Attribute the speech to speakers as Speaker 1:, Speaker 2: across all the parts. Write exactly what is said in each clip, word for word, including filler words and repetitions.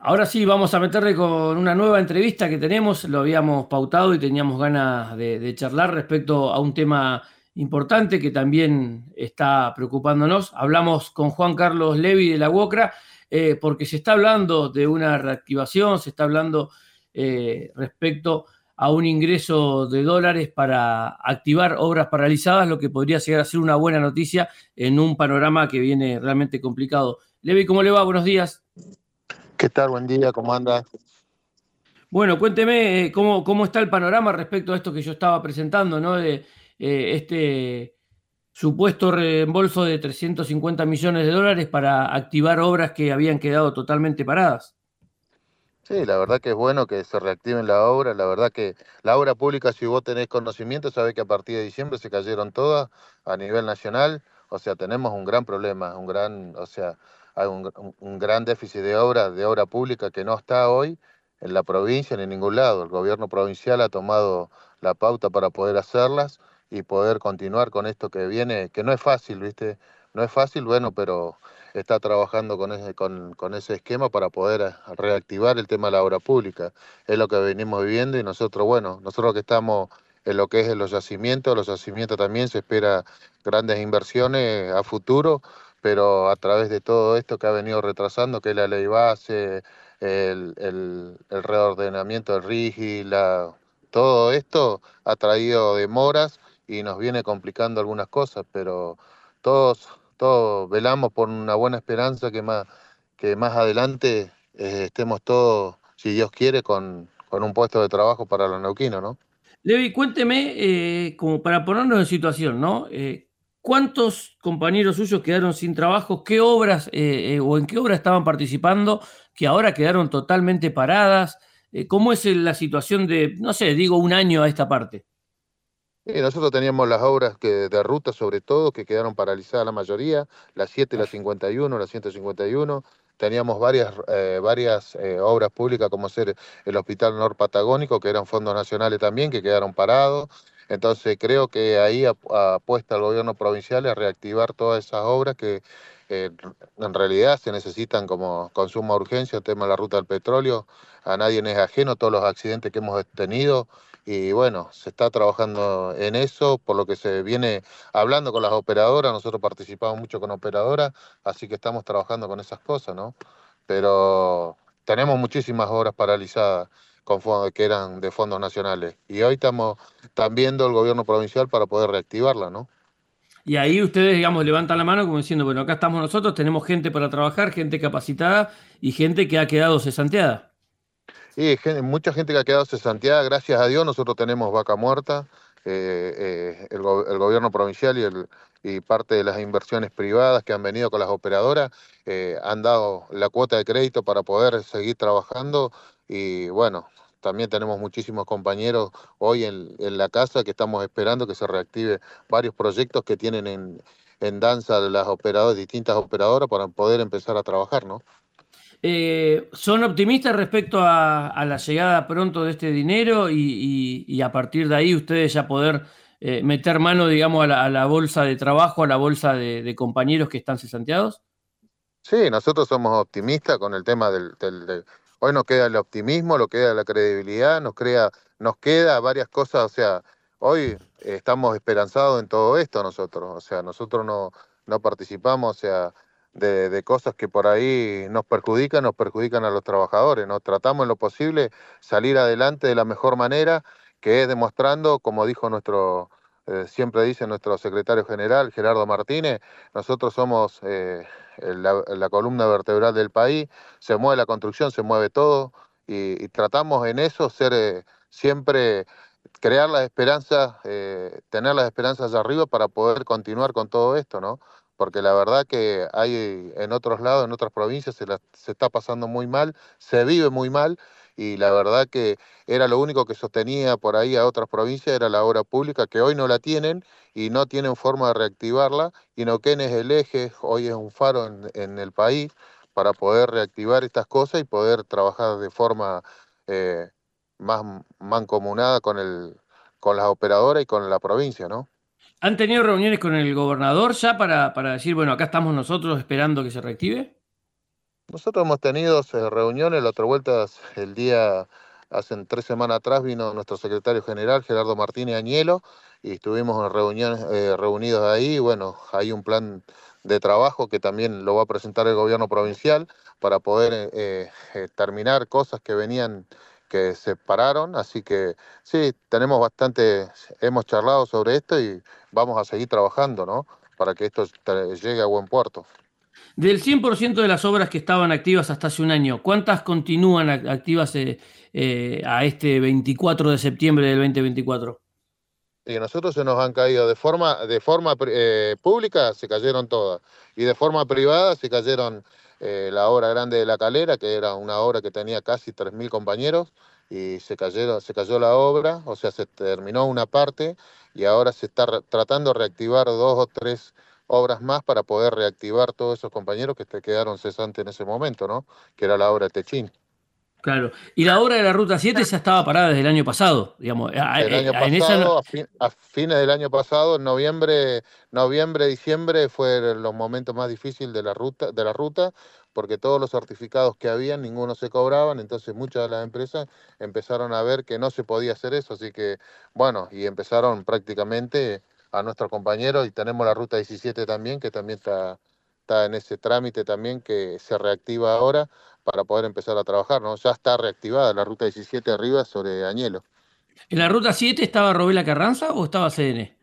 Speaker 1: Ahora sí, vamos a meterle con una nueva entrevista que tenemos, lo habíamos pautado y teníamos ganas de, de charlar respecto a un tema importante que también está preocupándonos. Hablamos con Juan Carlos Levi de la UOCRA, eh, porque se está hablando de una reactivación, se está hablando eh, respecto a un ingreso de dólares para activar obras paralizadas, lo que podría llegar a ser una buena noticia en un panorama que viene realmente complicado. Levi, ¿cómo le va? Buenos días.
Speaker 2: ¿Qué tal? Buen día, ¿cómo anda?
Speaker 1: Bueno, cuénteme eh, cómo, cómo está el panorama respecto a esto que yo estaba presentando, ¿no? De eh, este supuesto reembolso de trescientos cincuenta millones de dólares para activar obras que habían quedado totalmente paradas.
Speaker 2: Sí, la verdad que es bueno que se reactiven la obra, la verdad que la obra pública, si vos tenés conocimiento, sabés que a partir de diciembre se cayeron todas a nivel nacional, o sea, tenemos un gran problema, un gran, o sea, hay un, un- un gran déficit de obra, de obra pública que no está hoy en la provincia ni en ningún lado. El gobierno provincial ha tomado la pauta para poder hacerlas y poder continuar con esto que viene, que no es fácil, ¿viste? No es fácil, bueno, pero está trabajando con ese, con, con ese esquema para poder a- reactivar el tema de la obra pública. Es lo que venimos viviendo y nosotros, bueno, nosotros que estamos en lo que es en los yacimientos, los yacimientos también se espera grandes inversiones a futuro, pero a través de todo esto que ha venido retrasando, que es la ley base, el, el, el reordenamiento del RIGI, la, todo esto ha traído demoras y nos viene complicando algunas cosas, pero todos todos velamos por una buena esperanza que más, que más adelante eh, estemos todos, si Dios quiere, con, con un puesto de trabajo para los neuquinos, ¿no?
Speaker 1: Levi, cuénteme, eh, como para ponernos en situación, ¿no? Eh, ¿cuántos compañeros suyos quedaron sin trabajo? ¿Qué obras eh, eh, o en qué obras estaban participando que ahora quedaron totalmente paradas? Eh, ¿cómo es la situación de, no sé, digo un año a esta parte?
Speaker 2: Y nosotros teníamos las obras que, de ruta, sobre todo, que quedaron paralizadas la mayoría, las siete, la cincuenta y uno, la ciento cincuenta y uno. Teníamos varias, eh, varias eh, obras públicas, como ser el Hospital Nor Patagónico, que eran fondos nacionales también, que quedaron parados. Entonces creo que ahí ap- apuesta el gobierno provincial a reactivar todas esas obras que eh, en realidad se necesitan como consumo de urgencia, el tema de la ruta del petróleo. A nadie es ajeno todos los accidentes que hemos tenido y bueno, se está trabajando en eso, por lo que se viene hablando con las operadoras, nosotros participamos mucho con operadoras, así que estamos trabajando con esas cosas, ¿no? Pero tenemos muchísimas obras paralizadas con fondos que eran de fondos nacionales y hoy estamos, están viendo el gobierno provincial para poder reactivarla, ¿no?
Speaker 1: Y ahí ustedes, digamos, levantan la mano como diciendo, bueno, acá estamos nosotros, tenemos gente para trabajar, gente capacitada y gente que ha quedado cesanteada.
Speaker 2: Y gen- mucha gente que ha quedado cesanteada, gracias a Dios, nosotros tenemos vaca muerta, eh, eh, el, go- el gobierno provincial y, el, y parte de las inversiones privadas que han venido con las operadoras eh, han dado la cuota de crédito para poder seguir trabajando y bueno, también tenemos muchísimos compañeros hoy en, en la casa que estamos esperando que se reactive varios proyectos que tienen en, en danza las operadoras, distintas operadoras para poder empezar a trabajar, ¿no?
Speaker 1: Eh, ¿son optimistas respecto a, a la llegada pronto de este dinero y, y- y a partir de ahí ustedes ya poder eh, meter mano, digamos, a la, a la bolsa de trabajo, a la bolsa de, de compañeros que están cesanteados?
Speaker 2: Sí, nosotros somos optimistas con el tema del, del- del- hoy nos queda el optimismo, lo queda la credibilidad, nos crea, nos queda varias cosas, o sea, hoy eh, estamos esperanzados en todo esto nosotros, o sea, nosotros no, no participamos, o sea, de, de cosas que por ahí nos perjudican, nos perjudican a los trabajadores, nos tratamos en lo posible salir adelante de la mejor manera, que es demostrando, como dijo nuestro, eh, siempre dice nuestro secretario general, Gerardo Martínez, nosotros somos eh, la, la columna vertebral del país, se mueve la construcción, se mueve todo, y, y tratamos en eso ser eh, siempre crear las esperanzas, eh, tener las esperanzas allá arriba para poder continuar con todo esto, ¿no? Porque la verdad que hay en otros lados, en otras provincias, se, la- se está pasando muy mal, se vive muy mal, y la verdad que era lo único que sostenía por ahí a otras provincias, era la obra pública, que hoy no la tienen y no tienen forma de reactivarla, y Neuquén es el eje, hoy es un faro en, en el país para poder reactivar estas cosas y poder trabajar de forma eh, más mancomunada con el, con las operadoras y con la provincia, ¿no?
Speaker 1: ¿Han tenido reuniones con el gobernador ya para, para decir, bueno, acá estamos nosotros esperando que se reactive?
Speaker 2: Nosotros hemos tenido eh, reuniones, la otra vuelta el día, hace tres semanas atrás vino nuestro secretario general, Gerardo Martínez Añelo, y estuvimos en reuniones, eh, reunidos ahí. Bueno, hay un plan de trabajo que también lo va a presentar el gobierno provincial para poder eh, eh, terminar cosas que venían, que se pararon. Así que sí, tenemos bastante, hemos charlado sobre esto y vamos a seguir trabajando, ¿no? Para que esto te- llegue a buen puerto.
Speaker 1: Del cien por ciento de las obras que estaban activas hasta hace un año, ¿cuántas continúan ac- activas eh, eh, a este veinticuatro de septiembre del dos mil veinticuatro?
Speaker 2: Y a nosotros se nos han caído de forma, de forma eh, pública, se cayeron todas. Y de forma privada se cayeron eh, la obra grande de La Calera, que era una obra que tenía casi tres mil compañeros, y se cayeron, se cayó la obra, o sea, se terminó una parte, y ahora se está re- tratando de reactivar dos o tres obras más para poder reactivar todos esos compañeros que te quedaron cesantes en ese momento, ¿no? Que era la obra de Techín.
Speaker 1: Claro. Y la obra de la Ruta siete ya estaba parada desde el año pasado, digamos. a-
Speaker 2: El
Speaker 1: eh,
Speaker 2: año
Speaker 1: En esa no-
Speaker 2: pasado, a, fin- a fines del año pasado, en noviembre, noviembre, diciembre, fueron los momentos más difíciles de la ruta, de la ruta, porque todos los certificados que habían, ninguno se cobraban, entonces muchas de las empresas empezaron a ver que no se podía hacer eso, así que, bueno, y empezaron prácticamente a nuestros compañeros, y tenemos la ruta diecisiete también, que también está, está en ese trámite también, que se reactiva ahora para poder empezar a trabajar, ¿no? Ya está reactivada la ruta diecisiete arriba sobre Añelo.
Speaker 1: ¿En la Ruta siete estaba Robela Carranza o estaba C N?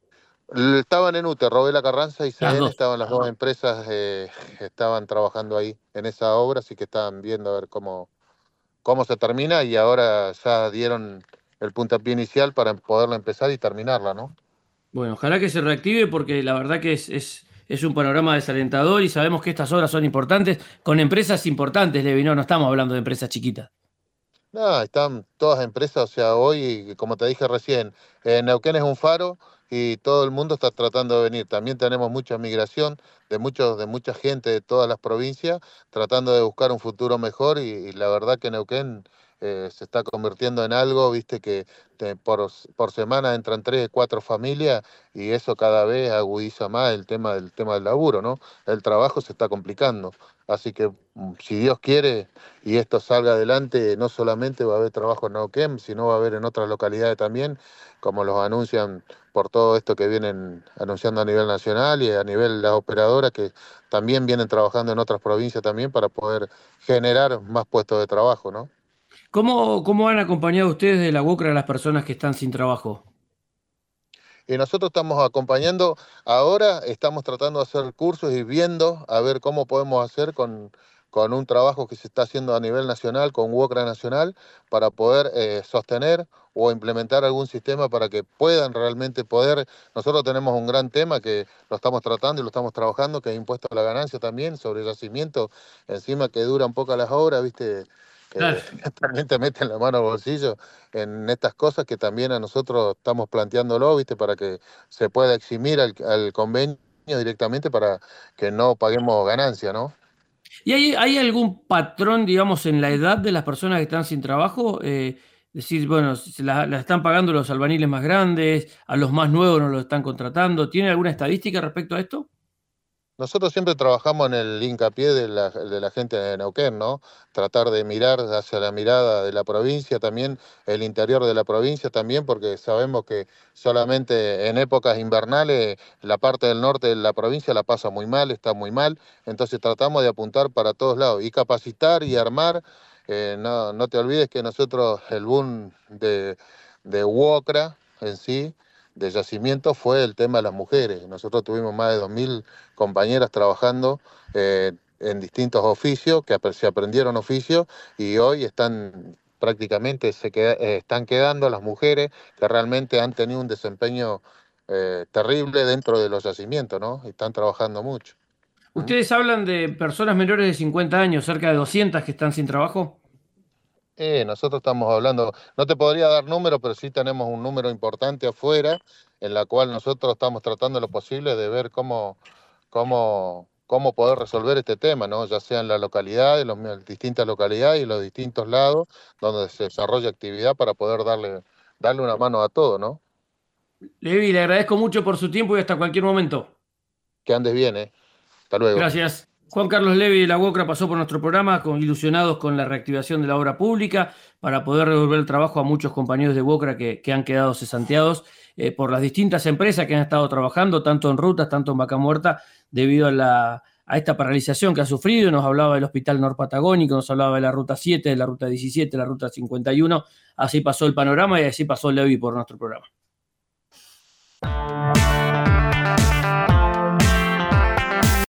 Speaker 2: Estaban en U T E, Robela Carranza y
Speaker 1: Las
Speaker 2: C N,
Speaker 1: dos.
Speaker 2: estaban las dos empresas, eh, estaban trabajando ahí en esa obra, así que estaban viendo a ver cómo, cómo se termina, y ahora ya dieron el puntapié inicial para poderla empezar y terminarla, ¿no?
Speaker 1: Bueno, ojalá que se reactive porque la verdad que es, es, es un panorama desalentador y sabemos que estas obras son importantes con empresas importantes, Levi, no, no estamos hablando de empresas chiquitas.
Speaker 2: No, están todas empresas, o sea, hoy, como te dije recién, eh, Neuquén es un faro y todo el mundo está tratando de venir. También tenemos mucha migración de muchos, de mucha gente de todas las provincias tratando de buscar un futuro mejor, y, y la verdad que Neuquén eh, se está convirtiendo en algo, viste, que te- por, por semana entran tres, cuatro familias, y eso cada vez agudiza más el tema del tema del laburo, ¿no? El trabajo se está complicando. Así que, mm, si Dios quiere y esto salga adelante, no solamente va a haber trabajo en Neuquén, sino va a haber en otras localidades también, como los anuncian por todo esto que vienen anunciando a nivel nacional y a nivel las operadoras que también vienen trabajando en otras provincias también para poder generar más puestos de trabajo, ¿no?
Speaker 1: ¿Cómo, cómo han acompañado ustedes de la U O C R A a las personas que están sin trabajo?
Speaker 2: Y nosotros estamos acompañando, ahora estamos tratando de hacer cursos y viendo a ver cómo podemos hacer con, con un trabajo que se está haciendo a nivel nacional, con U O C R A Nacional, para poder eh, sostener o implementar algún sistema para que puedan realmente poder. Nosotros tenemos un gran tema que lo estamos tratando y lo estamos trabajando, que es impuesto a la ganancia también, sobre yacimiento, encima que duran pocas las horas, ¿viste?
Speaker 1: Claro.
Speaker 2: Eh, también te meten la mano al bolsillo en estas cosas que también a nosotros estamos planteándolo, ¿viste? Para que se pueda eximir al, al convenio directamente para que no paguemos ganancia, ¿no?
Speaker 1: ¿Y hay, hay algún patrón, digamos, en la edad de las personas que están sin trabajo? Eh, decir, bueno, se la, la están pagando los albaniles más grandes, a los más nuevos no los están contratando. ¿Tiene alguna estadística respecto a esto?
Speaker 2: Nosotros siempre trabajamos en el hincapié de la, de la gente de Neuquén, ¿no? Tratar de mirar hacia la mirada de la provincia también, el interior de la provincia también, porque sabemos que solamente en épocas invernales la parte del norte de la provincia la pasa muy mal, está muy mal, entonces tratamos de apuntar para todos lados y capacitar y armar. Eh, no, no te olvides que nosotros, el boom de, de UOCRA en sí, de yacimiento, fue el tema de las mujeres. Nosotros tuvimos más de dos mil compañeras trabajando eh, en distintos oficios, que ap- se aprendieron oficios, y hoy están prácticamente, se queda- eh, están quedando las mujeres que realmente han tenido un desempeño eh, terrible dentro de los yacimientos, ¿no? Y están trabajando mucho. ¿Mm?
Speaker 1: Ustedes hablan de personas menores de cincuenta años, cerca de doscientas que están sin trabajo.
Speaker 2: Eh, nosotros estamos hablando, no te podría dar número, pero sí tenemos un número importante afuera, en la cual nosotros estamos tratando lo posible de ver cómo, cómo, cómo poder resolver este tema, ¿no? Ya sea en la localidad, en las distintas localidades y los distintos lados donde se desarrolla actividad para poder darle, darle una mano a todo, ¿no?
Speaker 1: Levi, le agradezco mucho por su tiempo y hasta cualquier momento.
Speaker 2: Que andes bien, ¿eh? Hasta luego.
Speaker 1: Gracias. Juan Carlos Levi de la UOCRA pasó por nuestro programa con, ilusionados con la reactivación de la obra pública para poder devolver el trabajo a muchos compañeros de UOCRA que, que han quedado cesanteados eh, por las distintas empresas que han estado trabajando, tanto en rutas, tanto en Vaca Muerta, debido a, la, a esta paralización que ha sufrido. Nos hablaba del Hospital Norpatagónico, nos hablaba de la Ruta siete, de la Ruta diecisiete, de la Ruta cincuenta y uno. Así pasó el panorama y así pasó Levi por nuestro programa.